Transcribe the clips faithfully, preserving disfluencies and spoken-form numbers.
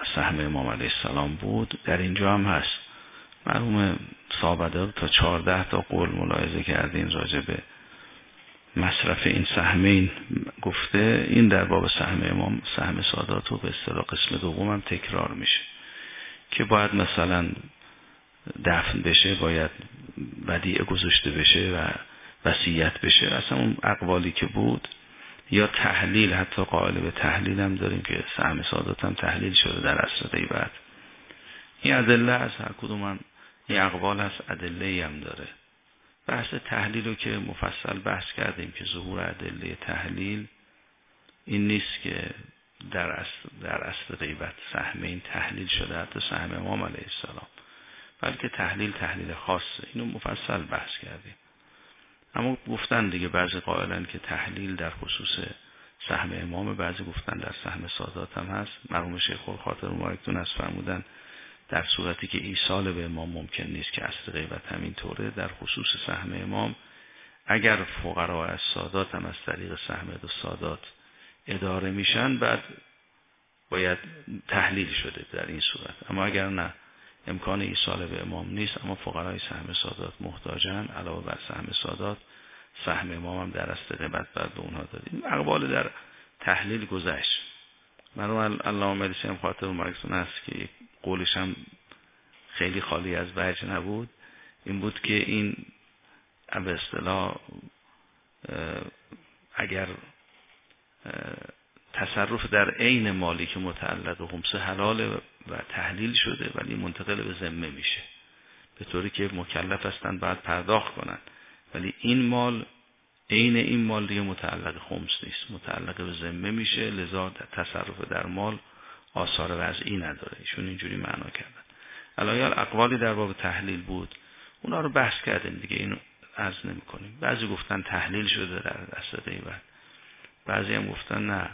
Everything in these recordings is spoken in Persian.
سهم امام علیه السلام بود در اینجا هم هست. مرحوم صاحب‌دار تا چهارده تا قول ملاحظه کردین راجع به مصرف این سهمین گفته. این در باب سهم امام سهم سادات و به اصطلاح قسم دوم هم تکرار میشه که باید مثلا دفن بشه، باید ودیعه گذاشته بشه و وصیت بشه. اصلا اون اقوالی که بود یا تحلیل، حتی قائل به تحلیل هم داریم که سهم سادات هم تحلیل شده در عصر غیبت. این ادله از هر کدوم هم این اقوال هست، ادله هم داره. بحث تحلیل رو که مفصل بحث کردیم که ظهور ادله تحلیل این نیست که در اصل در اصل غیبت سهمین تحلیل شده، حتی سهم امام علیه السلام، بلکه تحلیل تحلیل خاصه. اینو مفصل بحث کردیم. اما گفتن دیگه بعضی قائلن که تحلیل در خصوص سهم امام، بعضی گفتن در سهم سادات هم هست. مرحوم شیخ الخاطر مبارکتون از فرمودن در صورتی که ایصال به امام ممکن نیست که اصل غیبت همین طوره، در خصوص سهم امام اگر فقرا از سادات هم از طریق سهم دو سادات اداره میشن بعد باید تحلیل شده در این صورت. اما اگر نه، امکان ایصال به امام نیست اما فقرای سهم سادات محتاجن، علاوه بر سهم سادات سهم امام هم در اصل غیبت بعد به اونها دادیم. اقوال در تحلیل گذشت. مرحوم علامه مدرسی هم خاطر مبارکتون است که قولش هم خیلی خالی از وجه نبود، این بود که این به اصطلاح اگر تصرف در عین مالی که متعلق به خمسه حلاله و تحلیل شده ولی منتقل به ذمه میشه، به طوری که مکلف هستن بعد پرداخت کنن، ولی این مال عین این مال دیگه متعلق خمس نیست، متعلق به ذمه میشه، لذا تصرف در مال آثار وضعی نداره. ایشون اینجوری معنا کردن. الایال اقوالی در باب تحلیل بود، اونا رو بحث کردیم دیگه، اینو عرض نمی کنیم. بعضی گفتن تحلیل شده در دست غیبت، بعضی هم گفتن نه،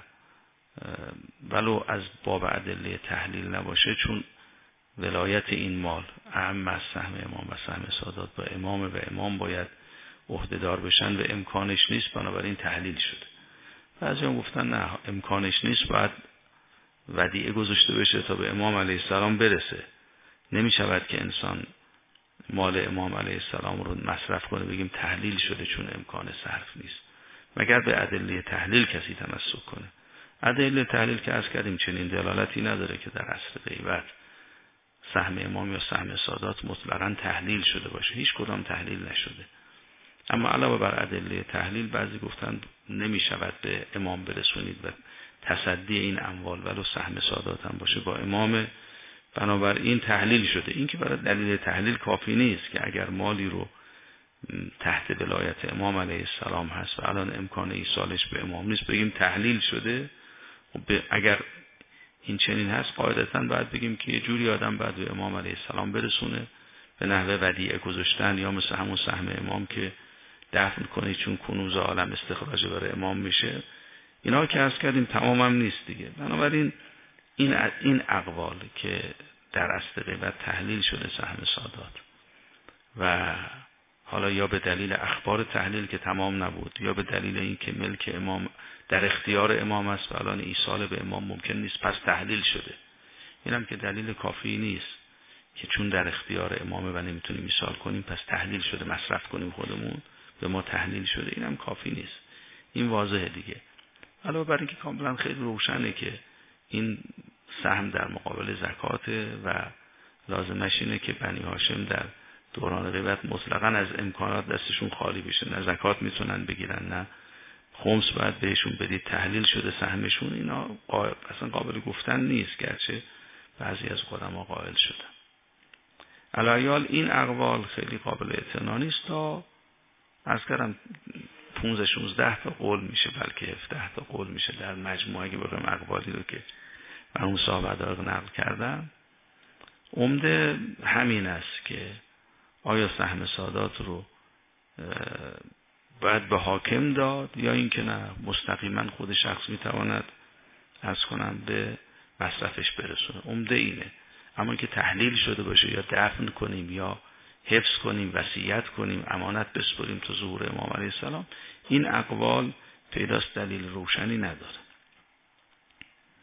ولو از باب ادله تحلیل نباشه، چون ولایت این مال اعم از سهم امام و سهم سادات با امام و امام باید عهدهدار بشن و امکانش نیست، بنابراین تحلیل شده. بعضی هم گفتن نه، امکانش نیست، باید ودیعه گذاشته بشه تا به امام علیه السلام برسه. نمی شود که انسان مال امام علیه السلام رو مصرف کنه بگیم تحلیل شده چون امکان صرف نیست، مگر به ادله تحلیل کسی تمسک کنه. ادله تحلیل که عرض کردیم چنین دلالتی نداره که در اصل غیبت سهم امام یا سهم سادات مطلقاً تحلیل شده باشه، هیچ کدام تحلیل نشده. اما علاوه بر ادله تحلیل بعضی گفتن نمی شود به امام برسونید و تصدی این اموال ولو سهم سادات هم باشه با امام، بنابراین تحلیل شده. این که برای دلیل تحلیل کافی نیست که اگر مالی رو تحت ولایت امام علیه السلام هست و الان امکان ایصالش به امام نیست بگیم تحلیل شده. اگر این چنین هست قاعدتاً باید بگیم که یه جوری آدم باید به امام علیه السلام برسونه به نحوه ودیعه گذاشتن یا مثل همون سهم امام که دفن کنید چون کنوز عالم استخراج برای امام میشه. اینا که عرض کردیم تمام هم نیست دیگه. بنابراین این این اقوال که در اصل غیبت تحلیل شده سهم سادات و حالا یا به دلیل اخبار تحلیل که تمام نبود یا به دلیل این که ملک امام در اختیار امام است و الان ایصال به امام ممکن نیست پس تحلیل شده، اینم که دلیل کافی نیست که چون در اختیار امامه و نمیتونیم ایصال کنیم پس تحلیل شده مصرف کنیم خودمون، به ما تحلیل شده، اینم کافی نیست. این واضحه دیگه. علاوه بر اینکه کاملا خیلی روشنه که این سهم در مقابل زکاته و لازمش اینه که بنی هاشم در دوران غیبت مطلقاً از امکانات دستشون خالی بشه، نه زکات میتونن بگیرن نه خمس باید بهشون بدید، تحلیل شده سهمشون. اینا اصلا قابل گفتن نیست، گرچه بعضی از قدما قائل شدن. علیال این اقوال خیلی قابل اعتنا نیست تا عرض کردم پانزده شانزده تا قول میشه، بلکه هفده تا قول میشه در مجموعه که بگم اقوالی رو که مرحوم صاحب‌دار نقل کردن. عمده همین است که آیا سهم سادات رو باید به حاکم داد یا اینکه نه مستقیما خود شخص میتواند عرض کنم به مصرفش برسونه. عمده اینه. اما که تحلیل شده باشه یا دفن کنیم یا حفظ کنیم، وصیت کنیم، امانت بسپریم تا ظهور امام علیه السلام، این اقوال پیداست دلیل روشنی نداره.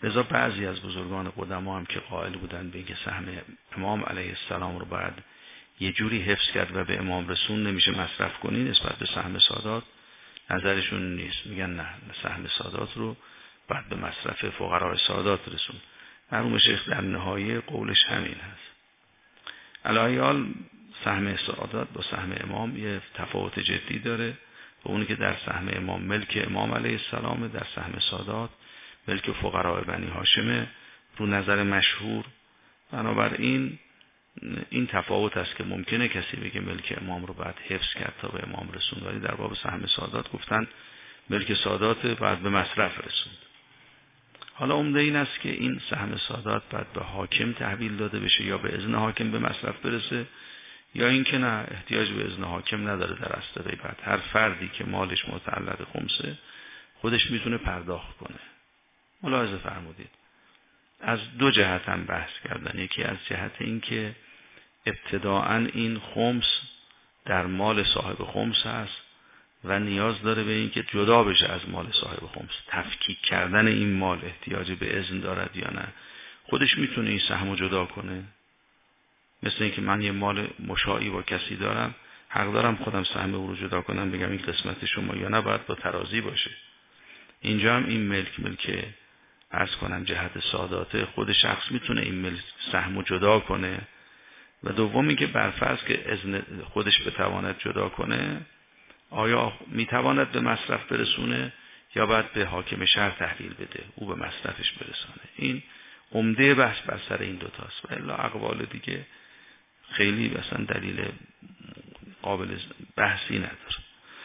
لذا بعضی از بزرگان قدما هم که قائل بودن به اینکه سهم امام علیه السلام رو باید یه جوری حفظ کرد و به امام رسون نمیشه مصرف کنی، نسبت به سهم سادات نظرشون نیست. میگن نه، سهم سادات رو باید به مصرف فقرای سادات رسون. مرحوم شیخ در نهایه قولش همین هست. علی حال سهم سادات با سهم امام یه تفاوت جدی داره، و اونی که در سهم امام ملک امام علیه السلام، در سهم سادات ملک فقرای بنی هاشمه رو نظر مشهور. بنابراین این تفاوت است که ممکنه کسی بگه ملک امام رو باید حفظ کرد تا به امام رسوند، ولی در باب سهم سادات گفتن ملک سادات باید به مصرف رسوند. حالا عمده این است که این سهم سادات باید به حاکم تحویل داده بشه یا به اذن حاکم به مصرف برسه، یا اینکه نه، احتیاج به اذن حاکم نداره. در اصل بعد هر فردی که مالش متعلق خمسه خودش میتونه پرداخت کنه. ملاحظه فرمودید از دو جهت هم بحث کردن. یکی از جهت این که ابتداعاً این خمس در مال صاحب خمس هست و نیاز داره به این که جدا بشه از مال صاحب خمس. تفکیک کردن این مال احتیاج به اذن دارد یا نه؟ خودش میتونه این سهمو جدا کنه. مثل اینکه من یه مال مشاعی با کسی دارم، حق دارم خودم سهم او رو جدا کنم، بگم این قسمت شما یا نه، باید با ترازی باشه. اینجا هم این ملک ملک عرض کنم جهت ساداته، خود شخص میتونه این ملک سهمو جدا کنه. و دومی که برفرض که اذن خودش بتواند جدا کنه، آیا میتواند به مصرف برسونه یا باید به حاکم شهر تحویل بده او به مصرفش برسانه؟ این عمده بحث بر سر این دوتاست. و الا اقوال دیگه خیلی مثلا دلیل قابل بحثی نداره.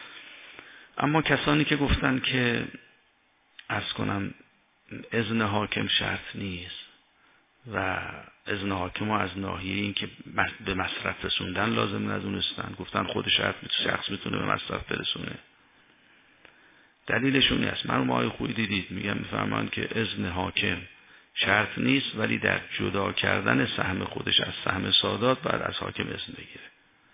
اما کسانی که گفتن که عرض کنم اذن حاکم شرط نیست و اذن حاکم ها از ناحیه این که به مصرف رسوندن لازم ندونستن، گفتن خود شرط شخص میتونه به مصرف برسونه. دلیلشون است. مرحوم آقای خویی دیدید میگن میفهمن که اذن حاکم شرط نیست، ولی در جدا کردن سهم خودش از سهم سادات بعد از حاکم اذن بگیره.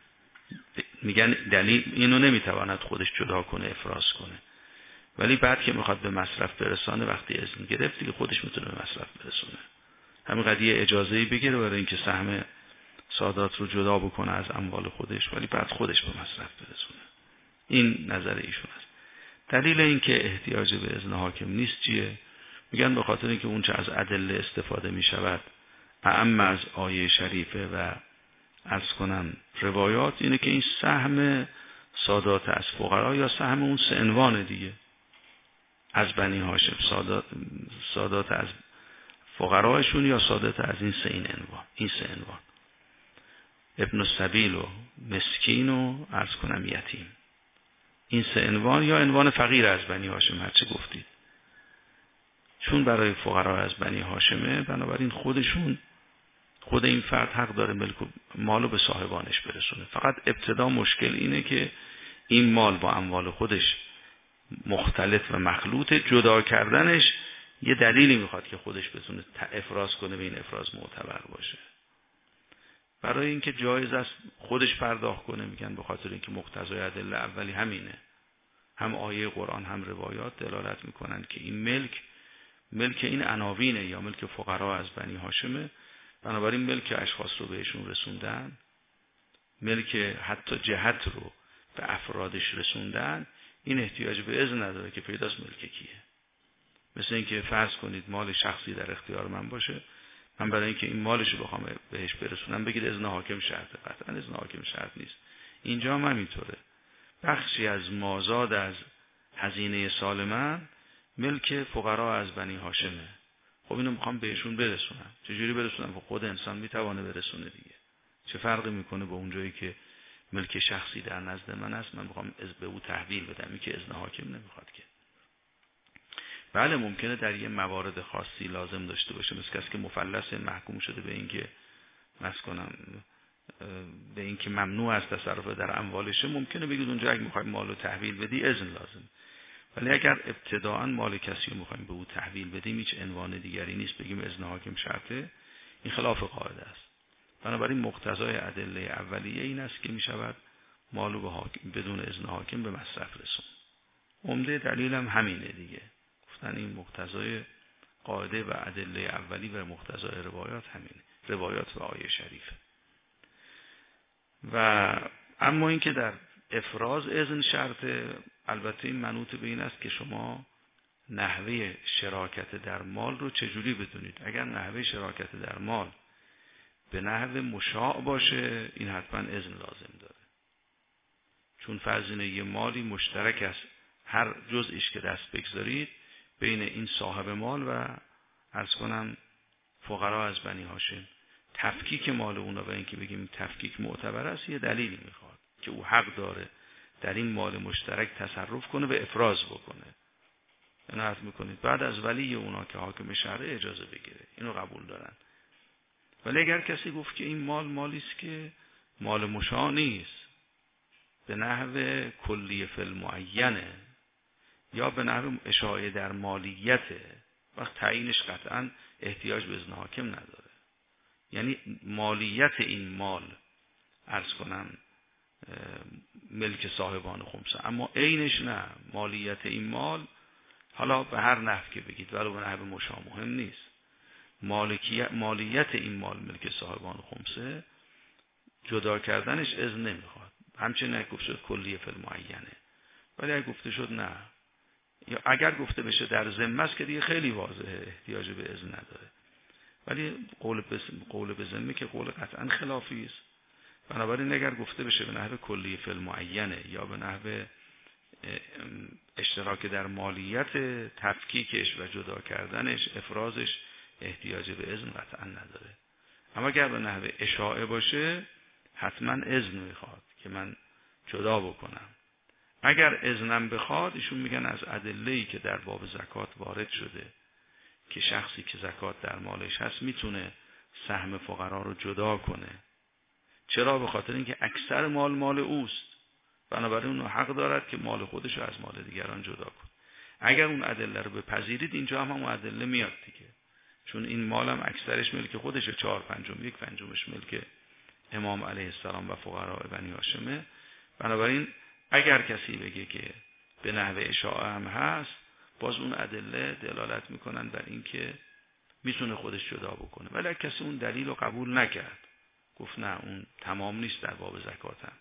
میگن دلیل اینو نمیتواند خودش جدا کنه، افراز کنه، ولی بعد که میخواد به مصرف برسانه وقتی اذن گرفت دیگه خودش میتونه به مصرف برسونه. همین قضیه اجازه‌ای بگیره برای اینکه سهم سادات رو جدا بکنه از اموال خودش، ولی بعد خودش به مصرف برسونه. این نظر ایشون است. دلیل این که احتیاج به اذن حاکم نیست چیه؟ میگن به خاطر اینکه اون چه از ادله استفاده میشود اعم از آیه شریفه و عرض کنم روایات اینه که این سهم سادات از فقرا یا سهم اون سه عنوان دیگه از بنی هاشم، سادات, سادات از فقرایشون یا سادات از این سه این عنوان این سه عنوان ابن السبیل و مسکین و عرض کنم یتیم، این سه عنوان یا عنوان فقیر از بنی هاشم، هر چه گفتید. چون برای فقرا از بنی هاشمه، بنابراین خودشون خود این فرد حق داره ملک مالو به صاحبانش برسونه. فقط ابتدا مشکل اینه که این مال با اموال خودش مختلط و مخلوط، جدا کردنش یه دلیلی میخواد که خودش بتونه افراز کنه، به این افراز معتبر باشه. برای اینکه جایز است خودش پرداخت کنه، میگن به خاطر اینکه مقتضای ادله اولی همینه. هم آیه قرآن هم روایات دلالت میکنن که این ملک ملک این عناوینه یا ملک فقرا از بنی هاشمه. بنابراین ملک اشخاص رو بهشون رسوندن، ملک حتی جهت رو به افرادش رسوندن، این احتیاج به اذن نداره که پیداست ملک کیه. مثل اینکه فرض کنید مال شخصی در اختیار من باشه، من برای اینکه این مالش رو بخوام بهش برسونم بگید اذن حاکم شرطه. قطعا اذن حاکم شرط نیست. اینجا هم همینطوره. بخشی از مازاد از هزینه سال من ملک فقرا از بنی هاشمه. خب اینو میخوام بهشون برسونم. چجوری برسونم؟ خب خود انسان میتوانه برسونه دیگه. چه فرقی میکنه با اون جایی که ملک شخصی در نزد من است، من میخوام از به او تحویل بدم، این که اذن حاکم نمیخواد که. بله ممکنه در یه موارد خاصی لازم داشته باشه، مثل کسی که مفلس محکوم شده به اینکه مسکنم به اینکه ممنوع از تصرف در اموالشه، ممکنه بگید اونجا اگه میخوایم مالو تحویل بدی اذن لازم. ولی اگر ابتداعاً مال کسی رو میخوایم به او تحویل بدیم، هیچ عنوان دیگری نیست بگیم اذن حاکم شرطه، این خلاف قاعده است. بنابراین مقتضای ادله اولیه این است که میشود مالو به حاکم بدون اذن حاکم به مصرف رسون. عمده دلیلم همینه دیگه. گفتن این مقتضای قاعده و ادله اولی و مقتضای روایات همینه، روایات و آیه شریفه. و اما اینکه در افراز اذن شرطه، البته این منوط به این است که شما نحوه شراکت در مال رو چجوری بدونید. اگر نحوه شراکت در مال به نحو مشاع باشه، این حتما اذن لازم داره، چون فرض اینه یه مالی مشترک است، هر جزئیش که دست بگذارید بین این صاحب مال و عرض کنم فقرا از بنی هاشم، تفکیک مال اونا و اینکه بگیم تفکیک معتبر است، یه دلیلی میخواد که او حق داره در این مال مشترک تصرف کنه و افراز بکنه. اینو عرض میکنید بعد از ولی اونا که حاکم شرعه اجازه بگیره، اینو قبول دارن. ولی اگر کسی گفت که این مال مالی است که مال مشاع نیست، به نحو کلی فی المعینه یا به نحو اشاعه در مالیته، وقت تعیینش قطعا احتیاج به اذن حاکم نداره. یعنی مالیت این مال عرض کنم ملک صاحبان خمسه، اما عینش نه، مالیت این مال حالا به هر نحو که بگید ولو به نحو مشاع مهم نیست، مالکیت مالیت این مال ملک صاحبان خمسه جدا کردنش اذن نمیخواد. همچنین اگه گفته شد کلیه فی المعینه، ولی اگه گفته شد نه، یا اگر گفته بشه در ذمه است که دیگه خیلی واضحه احتیاج به اذن نداره. ولی قول به قول به ذمه که قول قطعا خلافی است، بنابراین اگر گفته بشه به نحو کلیه فی المعینه یا به نحو اشتراک در مالیت تفکیکش و جدا کردنش افرازش احتیاج به اذن قطعا نداره. اما اگر به نحو اشاعه باشه حتما اذن میخواد که من جدا بکنم. اگر اذنم بخواد، ایشون میگن از ادله‌ای که در باب زکات وارد شده که شخصی که زکات در مالش هست میتونه سهم فقرا رو جدا کنه. چرا؟ به خاطر اینکه اکثر مال مال اوست، بنابراین اون حق دارد که مال خودش رو از مال دیگران جدا کنه. اگر اون ادله رو بپذیرید، اینجا هم اون ادله میاد دیگه، چون این مال هم اکثرش ملک خودشه، چهار پنجم یک پنجمش ملک امام علیه السلام و فقرای بنی هاشمه. بنابراین اگر کسی بگه که به نحو اشاعه هم هست، باز اون ادله دلالت میکنن بر این که میتونه خودش جدا بکنه. ولی اگر کسی اون دلیل رو قبول نکرد، گفت نه اون تمام نیست در باب زکات هم،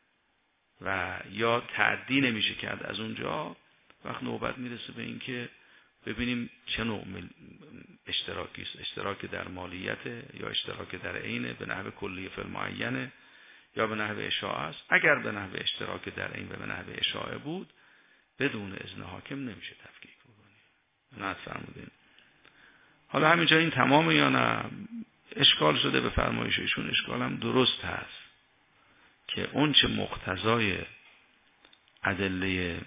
و یا تعدی نمیشه کرد از اونجا، وقت نوبت میرسه به این که ببینیم چه نوع اشتراکی است، اشتراک در مالیت یا اشتراک در عین به نحو کلی فی المعینه یا به نحو اشاعه است. اگر به نحو اشتراک در عین و به نحو اشاعه بود، بدون اذن حاکم نمیشه تفکیک بکنی. نه فرمودین. حالا همینجا این تمام یا نه اشکال شده به فرمایش ایشون، اشکال هم درست هست که اون چه مقتضای ادله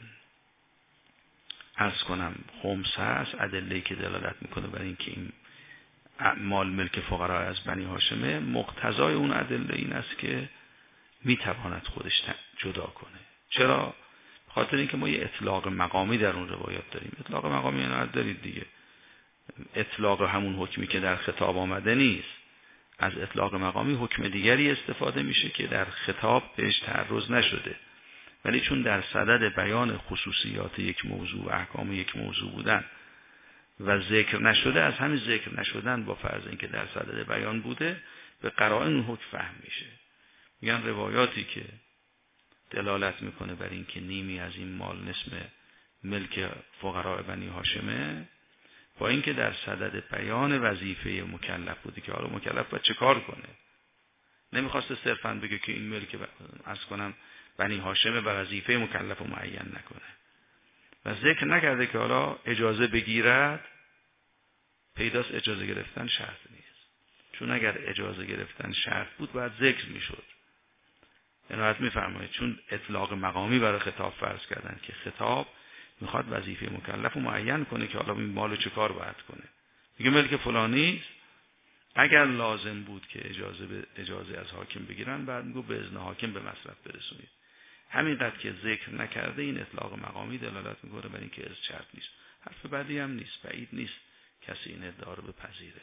عرض کنم خمسه است، ادله‌ای که دلالت میکنه بر این که این مال ملک فقرا از بنی هاشمه، مقتضای اون ادله این است که میتواند خودش جدا کنه. چرا؟ خاطر اینکه ما یه اطلاق مقامی در اون روایات داریم. اطلاق مقامی یعنی دارید دیگه، اطلاق همون حکمی که در خطاب آمده نیست، از اطلاق مقامی حکم دیگری استفاده میشه که در خطاب بهش تعرض نشده، ولی چون در صدد بیان خصوصیات یک موضوع و احکام یک موضوع بودن و ذکر نشده، از همین ذکر نشدن با فرض اینکه در صدد بیان بوده، به قرائن اون حکم فهم میشه. میگن روایاتی که دلالت میکنه بر این که نیمی از این مال نصف ملک فقراء بنی هاشمه، با اینکه در صدد بیان وظیفه مکلف بودی که حالا مکلف باید چه کار کنه، نمیخواسته صرفاً بگه که این ملک عرض کنم بنی هاشمه و وظیفه مکلف معین نکنه و ذکر نکرده که حالا اجازه بگیرد. پیداست اجازه گرفتن شرط نیست، چون اگر اجازه گرفتن شرط بود باید ذکر میشد. عنایت میفرمایید چون اطلاق مقامی برای خطاب فرض کردن که خطاب میخواد وظیفه مکلف رو معین کنه که حالا این مالو چه کار باید کنه. میگه ملک فلانی اگر لازم بود که اجازه به اجازه از حاکم بگیرن، بعد میگه به اذن حاکم به مصرف برسونید. همینقدر که ذکر نکرده، این اطلاق مقامی دلالت میکنه بر این که از شرط نیست. حرف بعدی هم نیست، بعید نیست کسی این ادعا رو بپذیره.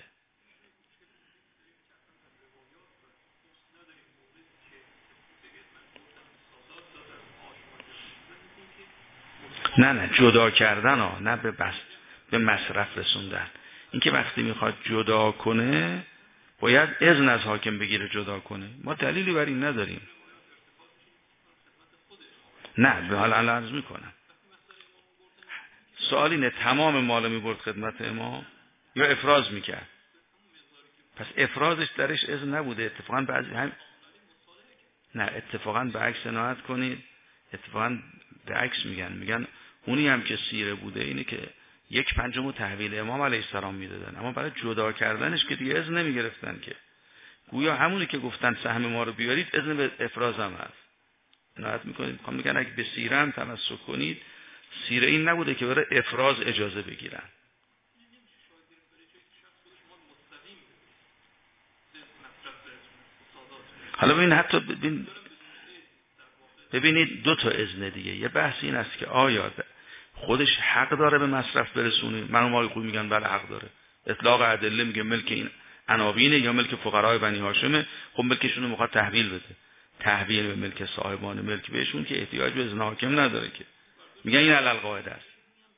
نه نه جدا کردن ها، نه به بس به مصرف رسوندن. اینکه وقتی میخواد جدا کنه باید اذن از حاکم بگیره جدا کنه. ما دلیلی بر این نداریم. نه به حال الان عرض میکنم. سوال اینه تمام مال میبرد خدمت امام یا افراز میکرد؟ پس افرازش درش اذن نبوده. اتفاقا بعضی هم نه اتفاقا به عکس عنایت کنید، اتفاقا به عکس میگن میگن اونی هم که سیره بوده اینه که یک پنجم تحویل امام علیه السلام میدادن، اما برای جدا کردنش که دیگه اذن نمیگرفتن که. گویا همونی که گفتن سهم ما رو بیارید اذن به افراز هم هست. عنایت میکنید میخوام میگن اگه به سیره هم تمسک کنید، سیره این نبوده که برای افراز اجازه بگیرن. حالا ببین حتی ببین ببینید دو تا اذن دیگه. یه بحث این است که آیا خودش حق داره به مصرف برسونه؟ من ما خوب میگن بله حق داره. اطلاق ادله میگه ملک این عناوینه یا ملک فقرای بنی هاشمه، خب ملکشون رو میخواد تحویل بده. تحویل به ملک صاحبان ملک بهشون که احتیاج به اذن حاکم نداره که. میگن این علل قاعده است.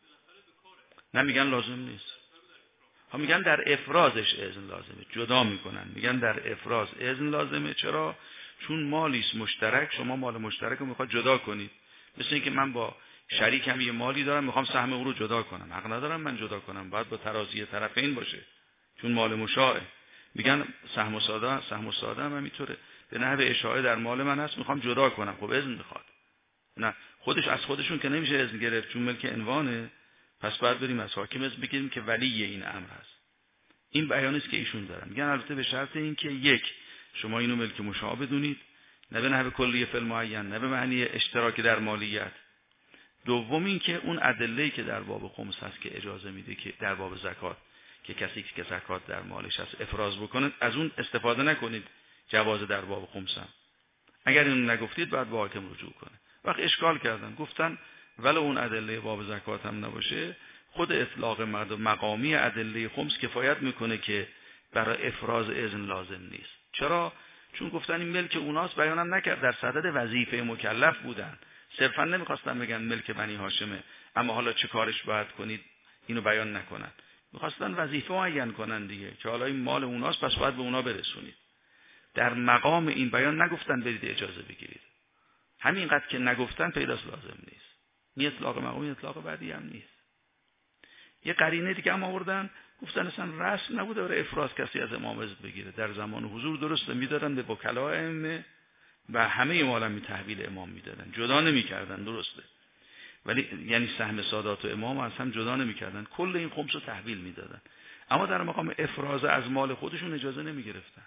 نه میگن لازم نیست. ها میگن در افرازش اذن لازمه. جدا میکنن. میگن در افراز اذن لازمه. چرا؟ چون مالی است مشترک، شما مال مشترک رو میخواد جدا کنید. مثل اینکه من با شریکم یه مالی دارم میخوام سهم او رو جدا کنم. حق ندارم من جدا کنم. باید با ترازی طرفین باشه. چون مال مشاعه. میگن سهم و ساده، سهم و ساده هم همینطوره. به نحو اشاعه در مال من هست میخوام جدا کنم. خب اذن میخواد. نه خودش از خودشون که نمیشه اذن گرفت چون ملک عنوانه. پس باید بریم از حاکم اذن بگیریم که ولی این امر هست. این بیانی است که ایشون دارن. میگن البته به شرط این که یک شما اینو ملک مشاع بدونید، نه به نحو کلیه فی المعین، نه به معنی اشتراک در مالیت. دوم این که اون ادله‌ای که در باب خمس هست که اجازه میده که در باب زکات که کسی که زکات در مالش هست افراز بکنه، از اون استفاده نکنید جواز در باب خمس هم. اگر اینو نگفتید بعد با حاکم رجوع کنه. وقت اشکال کردن گفتن ولی اون ادله باب زکات هم نباشه، خود اطلاق مقامی ادله خمس کفایت میکنه که برای افراز اذن لازم نیست. چرا؟ چون گفتن این ملک اوناست، بیانم نکرد در صدد وظیفه مکلف بودن. صرفا نمیخواستن بگن ملک بنی هاشمه اما حالا چه کارش باید کنید اینو بیان نکنن. میخواستن وظیفه معین کنن دیگه که حالا این مال اوناست پس باید به اونا برسونید. در مقام این بیان نگفتن برید اجازه بگیرید. همینقدر که نگفتن پیداست لازم نیست. این اطلاق مقامی اطلاق بعدی هم نیست. یه قرینه دیگه هم آوردن گفتن اصلا رسم نبوده برای افراز کسی از امام اذن بگیره. در زمان حضور درسته میدادن به وکلا ائمه و همه مالم می تحویل امام میدادن، جدا نمیکردن، درسته. ولی یعنی سهم سادات و امام از هم جدا نمیکردن، کل این خمس رو تحویل میدادن. اما در مقام افراز از مال خودشون اجازه نمیگرفتن.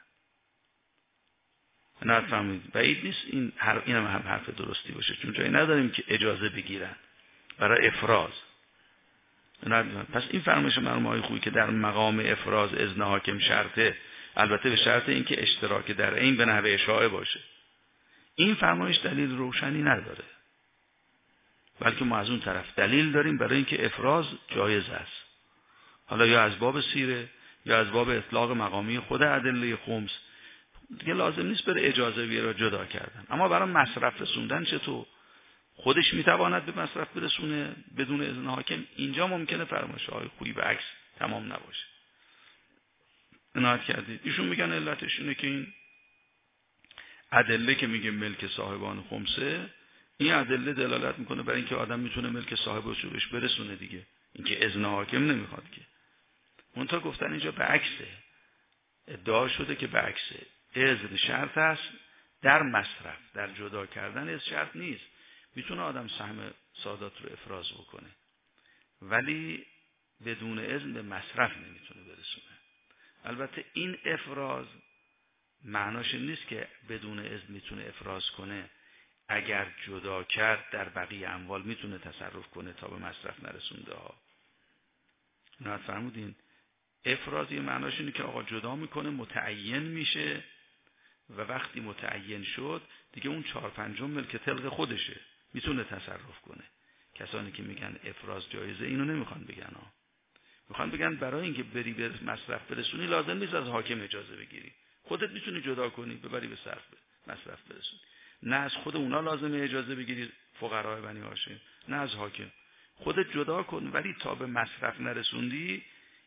نه فهمید بعید نیست این هر اینم هم حرف درستی باشه، چون جایی نداریم که اجازه بگیرن برای افراز. پس این فرمایش مرحوم خویی که در مقام افراز اذن حاکم شرطه، البته به شرط اینکه اشتراک در این به نحو اشاعه باشه. این فرمایش دلیل روشنی نداره، بلکه ما از اون طرف دلیل داریم برای اینکه افراز جایز است. حالا یا از باب سیره یا از باب اطلاق مقامی خود ادله خمس دیگه لازم نیست بره اجازه بیاره جدا کردن. اما برای مصرف رسوندن چطور؟ خودش میتواند به مصرف برسونه بدون اذن حاکم. اینجا ممکنه فرمایش‌های خویی به عکس تمام نباشه. عنایت کردید. ایشون میگن علتش اینه که این ادله که میگه ملک صاحبان خمسه، این ادله دلالت میکنه برای اینکه آدم میتونه ملک صاحبش رو بهش برسونه دیگه. اینکه اذن حاکم نمیخواد که. منتها گفتن اینجا به عکسه. ادعا شده که به عکسه. اذن شرط است در مصرف، در جدا کردن از شرط نیست. میتونه آدم سهم سادات رو افراز بکنه ولی بدون اذن به مصرف نمیتونه برسونه. البته این افراز معناش نیست که بدون اذن میتونه افراز کنه. اگر جدا کرد در بقیه اموال میتونه تصرف کنه تا به مصرف نرسونده ها. نه فرمودین افراز یه معناش اینه که آقا جدا میکنه، متعین میشه و وقتی متعین شد دیگه اون چهار پنجم ملک طلق خودشه، میتونه تصرف کنه. کسانی که میگن افراز جایزه اینو نمیخوان بگن ها. میخوان بگن برای اینکه بری به مصرف برسونی لازم نیست از حاکم اجازه بگیری. خودت میتونی جدا کنی ببری به صرف مصرف برسونی. نه از خود اونا لازمه اجازه بگیری فقرای بنی هاشم، نه از حاکم. خودت جدا کن ولی تا به مصرف نرسوندی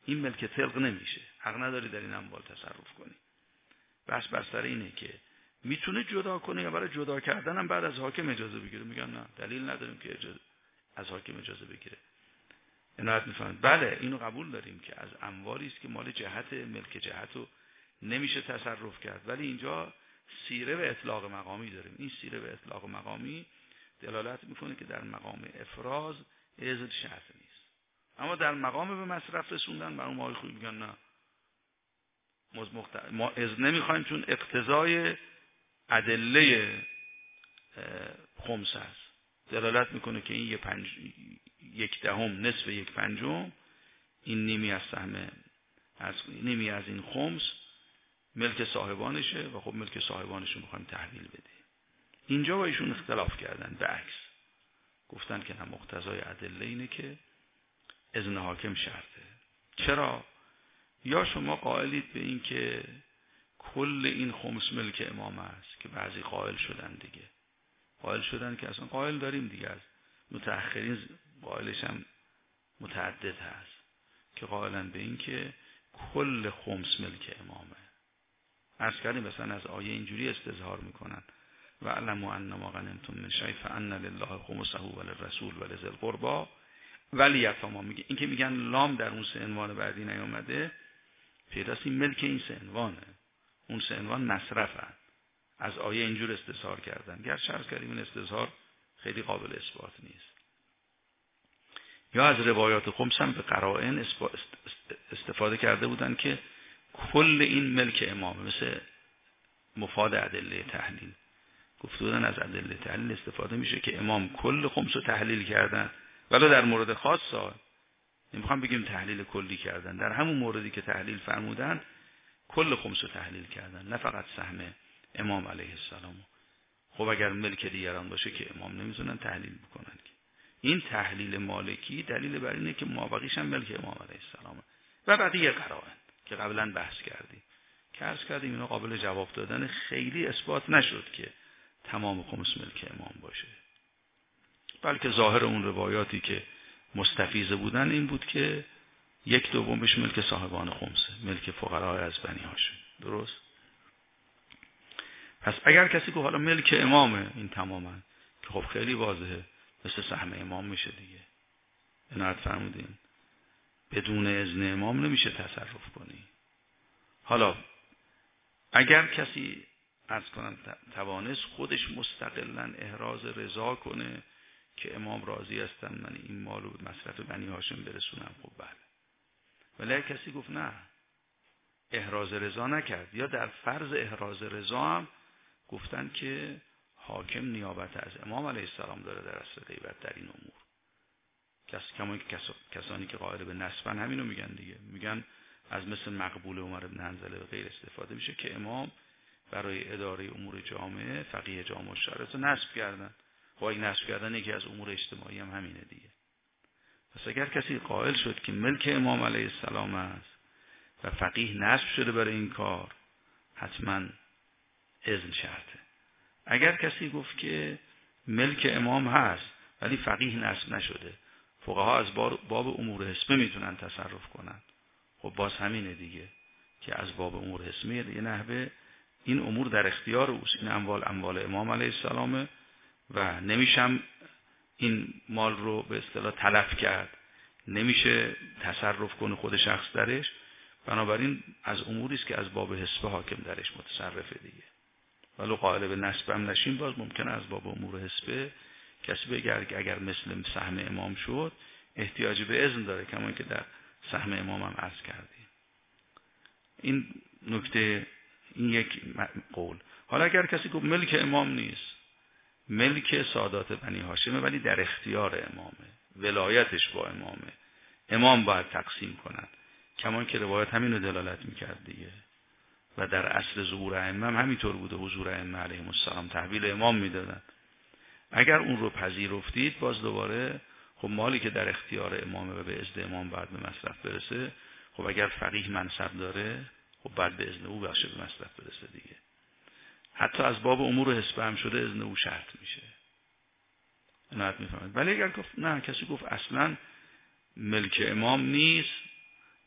این ملک طلق نمیشه، حق نداری در این اموال تصرف کنی. بس بر سر اینه که میتونه جدا کنه یا برای جدا کردن هم بعد از حاکم اجازه بگیره. میگن نه دلیل نداریم که اجازه از حاکم اجازه بگیره. عنایت میفرمایید. بله اینو قبول داریم که از اموالی است که مال جهت ملک جهتو نمیشه تصرف کرد، ولی اینجا سیره و اطلاق مقامی داریم. این سیره و اطلاق مقامی دلالت میکنه که در مقام افراز اذن شرط نیست، اما در مقام به مصرف رسوندن بر اون مال خوب میگن نه مخت... ما اذن نمیخوایم چون اقتضای ادله خمس است. دلالت میکنه که این یک پنج یک دهم نصف یک پنجم این نیمی از سهم از نیمی از این خمس ملک صاحبانشه و خب ملک صاحبانشون میخوایم تحویل بده. اینجا با ایشون اختلاف کردن، به عکس گفتن که نه مقتضای ادله اینه که اذن حاکم شرطه. چرا؟ یا شما قائلید به این که کل این خمس ملک امام است که بعضی قائل شدن دیگه، قائل شدن که اصلا قائل داریم دیگه، از متأخرین قائلش هم متعدد هست که قائلن به این که کل خمس ملک امامه. عرض کردیم مثلا از آیه اینجوری استظهار میکنن و علموا انما غنمتم من شیء فان لله خمسه وللرسول ولذی القربى والیتامی. میگه این که میگن لام در اون سه عنوان بعدی نیامده، پیداست این ملک این سه عنوانه، اون سه عنوان مصرفن. از آیه اینجور استظهار کردن، گرچه عرض کردیم این استظهار خیلی قابل اثبات نیست. یا از روایات خمس هم به قرائن استفاده کرده بودن که کل این ملک امامه، مثل مفاد ادله تحلیل گفته بودن از ادله تحلیل استفاده میشه که امام کل خمس رو تحلیل کردن، ولی در مورد خاص نمیخوام بگیم تحلیل کلی کردن، در همون موردی که تحلیل فرمودن کل خمس رو تحلیل کردن، نه فقط سهم امام علیه السلام. خب اگر ملک دیگران باشه که امام نمیتونن تحلیل بکنن که. این تحلیل مالکی دلیل بر اینه که مابقیش هم ملک امام علیه السلامه و بقیه قرائن که قبلا بحث کردیم که عرض کردیم اینا قابل جواب دادن، خیلی اثبات نشد که تمام خمس ملک امام باشه، بلکه ظاهر اون روایاتی که مستفیض بودن این بود که یک دومش ملک صاحبان خمسه، ملک فقرای از بنی هاشم. درست؟ پس اگر کسی که حالا ملک امامه این تماما، که خب خیلی واضحه مثل سهم امام میشه دیگه، عنایت فرمودین بدون اذن امام نمیشه تصرف کنی. حالا اگر کسی عرض کنم توانست خودش مستقلا احراز رضا کنه که امام راضی هستن من این مالو به مصرف بنی هاشم برسونم، خب بله. ولی کسی گفت نه، احراز رضا نکرد، یا در فرض احراز رضا هم گفتن که حاکم نیابت از امام علیه السلام داره در اصل غیبت در این امور. کس کما که کس... کسانی که قائل به نسبن همینو میگن دیگه، میگن از مثل مقبول عمر بن حنظله و غیر استفاده میشه که امام برای اداره امور جامعه فقیه جامعه و شرایط رو نصب کردن. با این نصب کردن یکی از امور اجتماعی هم همینه دیگه. پس اگر کسی قائل شد که ملک امام علیه السلام است و فقیه نصب شده برای این کار، حتما اذن شرطه. اگر کسی گفت که ملک امام هست ولی فقیه نصب نشده، فقها از باب امور حسبه میتونن تصرف کنن، خب باز همینه دیگه که از باب امور حسبه یه نحوه این امور در اختیار اوست، این اموال اموال امام علیه السلامه و نمیشم این مال رو به اصطلاح تلف کرد، نمیشه تصرف کنه خود شخص درش، بنابراین از اموری است که از باب حسبه حاکم درش متصرفه دیگه. ولو قائل به نسب هم نشیم باز ممکنه از باب امور حسبه کسی بگه اگر مثل سهم امام شد احتیاج به اذن داره، کما که در سهم امام هم عرض کردیم. این نکته، این یک قول. حالا اگر کسی گفت ملک امام نیست، ملک سادات بنی هاشمه ولی در اختیار امامه، ولایتش با امامه، امام باید تقسیم کنن، کما که روایت همین رو دلالت میکرد دیگه و در اصل ظهور ائمه هم همینطور بوده، حضور ائمه علیهم السلام تحویل امام میدادن. اگر اون رو پذیرفتید باز دوباره خب مالی که در اختیار امامه و به اذن امام بعد به مصرف برسه، خب اگر فقیه منصب داره خب بعد به اذن او بخشه به مصرف برسه دیگه. حتی از باب امور حسبه هم شده اذن او شرط میشه. عنایت میفهمید. ولی اگر گفت نه، کسی گفت اصلا ملک امام نیست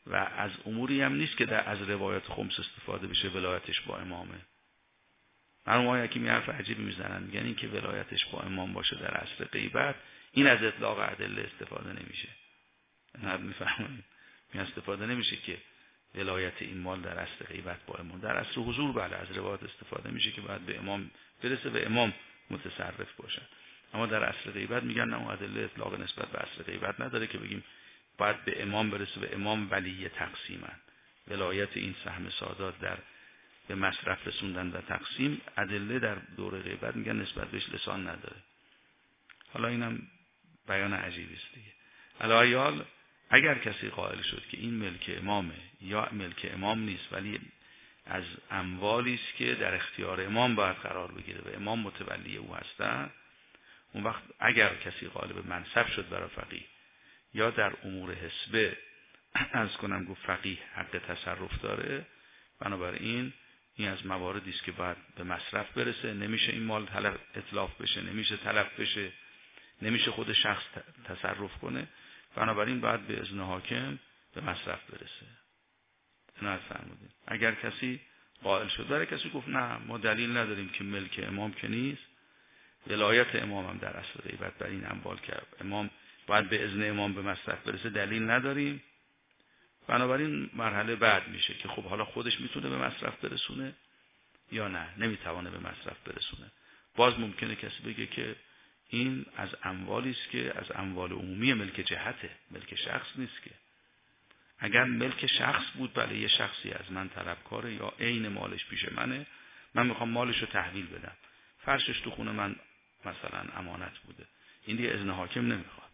و از اموری هم نیست که در از روایت خمس استفاده بشه ولایتش با امامه. مرحوم حکیمی حرف عجیبی میزنن، میگن این که ولایتش با امام باشه در عصر غیبت، این از اطلاق ادله استفاده نمیشه. نه میفهمید، می استفاده نمیشه که ولایت این مال در عصر غیبت با امام. در عصر حضور بله از روایت استفاده میشه که باید به امام برسه و امام متصرف باشه. اما در عصر غیبت میگن نه، اون ادله اطلاق نسبت به عصر غیبت نداره که بگیم باید به امام برسه و امام ولی تقسیمن. ولایت این سهم سادات در به مصرف رسوندن و تقسیم ادله در دوره غیبت میگن نسبت بهش لسان نداره. حالا اینم بیان عجیبی است دیگه. الایال اگر کسی قائل شد که این ملک امامه یا ملک امام نیست ولی از اموالی است که در اختیار امام باید قرار بگیره و امام متولی او هستند، اون وقت اگر کسی قائل به منصب شد برای فقیه یا در امور حسبه از کنم گفت فقیه حق تصرف داره، بنابراین این از مواردی است که باید به مصرف برسه، نمیشه این مال طلب اطلاف بشه، نمیشه تلف بشه، نمیشه خود شخص تصرف کنه، بنابراین باید به اذن حاکم به مصرف برسه. نه فرمودین. اگر کسی قائل شد، برای کسی گفت نه ما دلیل نداریم که ملک امام که نیست، ولایت امام هم در اصل غیبت بر این اموال که امام باید به اذن امام به مصرف برسه دلیل نداریم، بنابراین مرحله بعد میشه که خب حالا خودش میتونه به مصرف برسونه یا نه نمیتوانه به مصرف برسونه. باز ممکنه کسی بگه که این از اموالی است که از اموال عمومی ملک جهته، ملک شخص نیست. که اگر ملک شخص بود بله یه شخصی از من طلبکاره یا عین مالش پیش منه، من میخوام مالش رو تحویل بدم، فرشش تو خونه من مثلا امانت بوده، این دیگه اذن حاکم نمیخواد.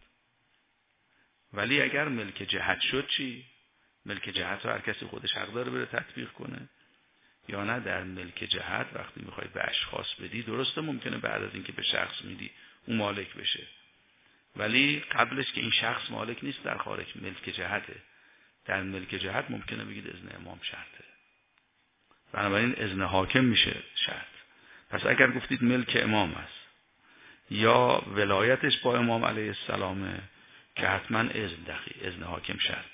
ولی اگر ملک جهت شد چی؟ ملک جهت رو هر کسی خودش حق داره بره تطبیق کنه یا نه؟ در ملک جهت وقتی میخوای به اشخاص بدی، درسته ممکنه بعد از اینکه به شخص میدی اون مالک بشه، ولی قبلش که این شخص مالک نیست در خارج ملک جهته. در ملک جهت ممکنه بگید اذن امام شرطه، بنابراین اذن حاکم میشه شرط. پس اگر گفتید ملک امام است یا ولایتش با امام علیه السلامه که حتما اذن دخی اذن حاکم شرط.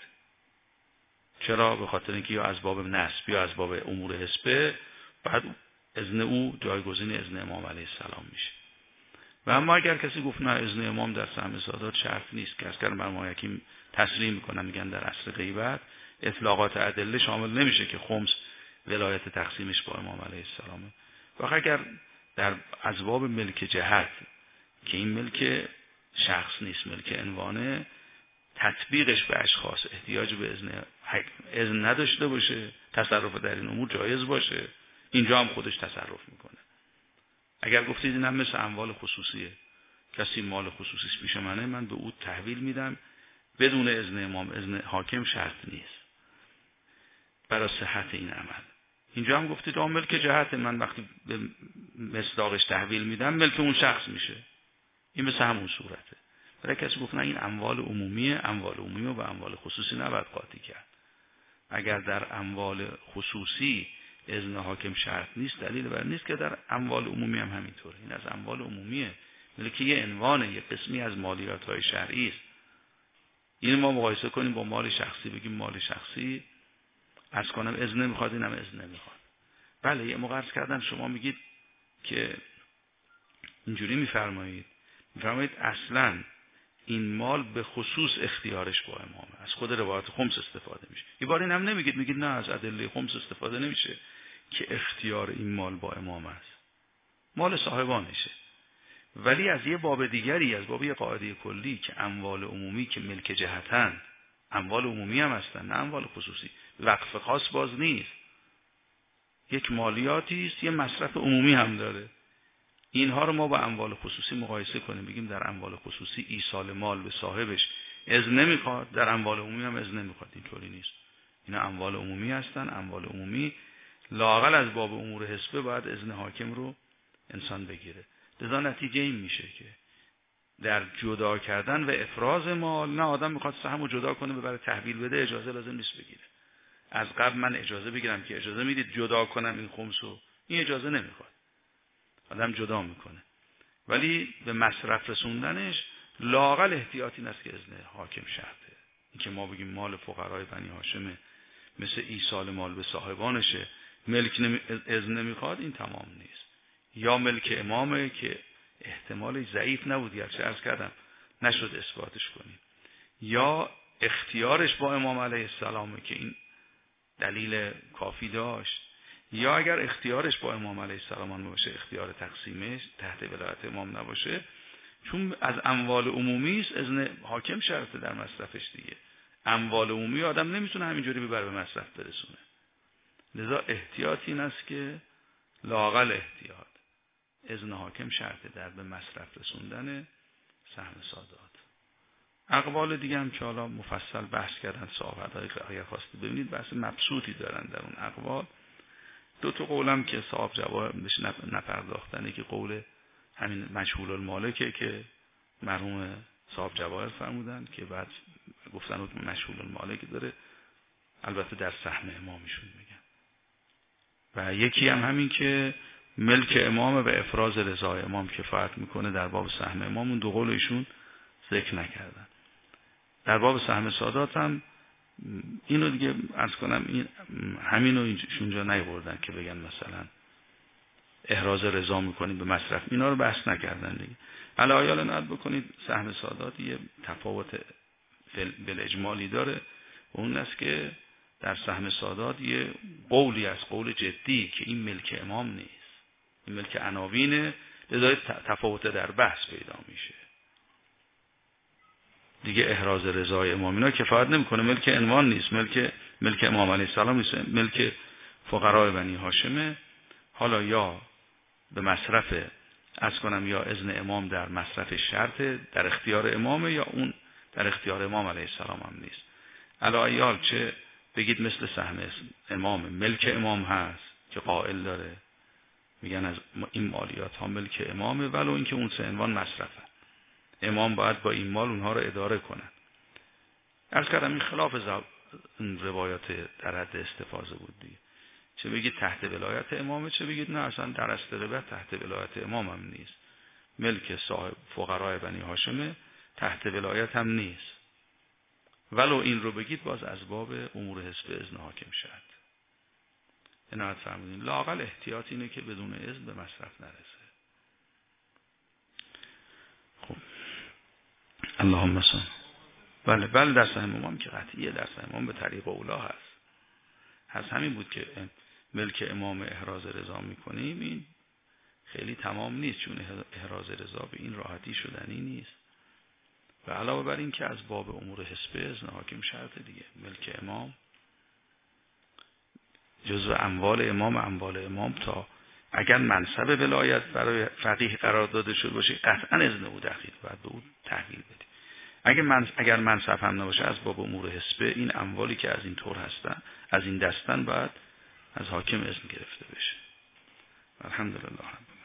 چرا؟ به خاطر اینکه یا از باب نسب یا از باب امور حسبه بعد اذن او جایگزین اذن امام علیه السلام میشه. و اما اگر کسی گفت نه اذن امام در سهم سادات شرط نیست، که از کردن مرحوم حکیم تسلیم میکنن، میگن در عصر غیبت اطلاقات ادله شامل نمیشه که خمس ولایت تقسیمش با امام علیه السلامه. و اگر در اسباب ملک جهت که این ملک شخص نیست ملک عنوانه، تطبیقش به اشخاص احتیاج به اذن اذن نداشته باشه، تصرف در این امور جایز باشه، اینجا هم خودش تصرف میکنه. اگر گفتید این هم مثل اموال خصوصیه، کسی مال خصوصیش پیش منه من به او تحویل میدم بدون اذن امام، اذن حاکم شرط نیست برای صحت این عمل. اینجا هم گفتید آن ملک جهت من وقتی به مصداقش تحویل میدم ملک اون شخص میشه، این مثل همون صورته. برای کسی گفت نه این اموال عمومیه، اموال عمومی و اموال خصوصی نباید قاطی کرد. اگر در اموال خصوصی اذن حاکم شرط نیست، دلیل بر نیست که در اموال عمومی هم همینطوره. این از اموال عمومیه، ملک یه عنوانه، یه قسمی از مالیات های شرعی است. این ما مقایسه کنیم با مال شخصی، بگیم مال شخصی از کنم اذن نمیخواد، اینم اذن نمیخواد. بله یه موقع عرض کردم شما میگید که اینجوری میفرمایید میفرمایید اصلا این مال به خصوص اختیارش با امامه، از خود روایت خمس استفاده میشه. یه بار این هم نمیگید، میگید نه از ادله خمس استفاده نمیشه که اختیار این مال با امام است، مال صاحبانشه. ولی از یه باب دیگری، از باب یه قاعده کلی که اموال عمومی که ملک جهتن اموال عمومی هم هستن نه اموال خصوصی، وقف خاص باز نیست، یک مالیاتی است، یه مصرف عمومی هم داره. اینها رو ما با اموال خصوصی مقایسه کنیم، بگیم در اموال خصوصی ایصال مال به صاحبش اذن نمیخواد، در اموال عمومی هم اذن نمیخواد. اینطوری نیست، اینا اموال عمومی هستن. اموال عمومی لااقل از باب امور حسبه باید اذن حاکم رو انسان بگیره. لذا نتیجه این میشه که در جدا کردن و افراز مال، نه آدم میخواد سهمو جدا کنه ببره تحویل بده، اجازه لازم نیست بگیره. از قبل من اجازه بگیرم که اجازه میدید جدا کنم این خمسو، این اجازه نمیخواد، آدم جدا میکنه. ولی به مصرف رسوندنش لااقل احتیاطی نست که اذن حاکم شرطه. این که ما بگیم مال فقرای بنی هاشمه، مثل ایصال مال به صاحبانشه، ملک نمی... اذن نمیخواد، این تمام نیست. یا ملک امامه که احتمالش ضعیف نبود، گرچه عرض کردم نشد اثباتش کنیم، یا اختیارش با امام علیه السلامه که این دلیل کافی داشت، یا اگر اختیارش با امام علیه السلام باشه، اختیار تقسیمش تحت ولایت امام نباشه، چون از اموال عمومی است، اذن حاکم شرطه در مصرفش دیگه. اموال عمومی آدم نمیتونه همینجوری ببره به مصرف برسونه. لذا احتیاط این است که لااقل احتیاط اذن حاکم شرطه در به مصرف رسوندن سهم سادات. اقوال دیگه هم که حالا مفصل بحث کردن صحابه اگر خواستید ببینید بحث مبسوطی دارن در اون اقوال. دو تا قولم که صاحب جواب بهش نپرداختنه که قول همین مجهول المالکه که مرحوم صاحب جواهر فرمودن که بعد گفتن که مجهول المالک داره، البته در سهم امامشون میگن. و یکی هم همین که ملک امام به افراز رضای امام کفایت میکنه در باب سهم امام، اون دو قول ایشون ذکر نکردن. در باب سهم سادات هم اینو دیگه عرض کنم این همینو اینجا نیاوردن که بگن مثلا احراز رضا میکنید به مصرف، اینا رو بحث نکردن دیگه. علی آیال نهاد بکنید سهم سادات یه تفاوت بالاجمالی داره، اون است که در سهم سادات یه قولی از قول جدی که این ملک امام نیست، این ملک عناوینه، لذا تفاوت در بحث پیدا میشه دیگه. احراز رضای امام اینا کفایت نمیکنه، ملک عنوان نیست، ملک ملک امام علیه السلام نیست، ملک فقرای بنی هاشمه. حالا یا به مصرف از کنم یا اذن امام در مصرف شرط در اختیار امامه، یا اون در اختیار امام علیه السلام هم نیست. علایال چه بگید مثل سهم امام ملک امام هست که قائل داره میگن از این مالیات ها ملک امامه، ولو اینکه اون سه عنوان مصرفه، امام باید با این مال اونها رو اداره کنن. عرض کردم این خلاف روایات در حد استفاضه بود دیگه. چه بگید تحت ولایت امامه، چه بگید نه اصلا در استقبال تحت ولایت امام هم نیست، ملک صاحب فقرای بنی هاشمه، تحت ولایت هم نیست، ولو این رو بگید باز از باب امور حسب اذن حاکم شد. عنایت فرمودین لااقل احتیاط اینه که بدون اذن به مصرف نرسه. خب اللهم صل. بله بله در سهم امام که قطعیه، در سهم امام به طریق اولا هست. هست همین بود که ملک امام احراز رضا میکنیم، این خیلی تمام نیست، چون احراز رضا به این راحتی شدنی نیست. و علاوه بر این که از باب امور حسب اذن حاکم شرط دیگه، ملک امام جزو اموال امام، اموال امام تا اگر منصب ولایت برای فقیه قرار داده شده باشه قطعا اذن او دخیل باید به او تحویل بدی. اگر من اگر منصب هم نباشه از باب امور حسب این اموالی که از این طور هستن از این دستن باید از حاکم اذن گرفته بشه. الحمدلله.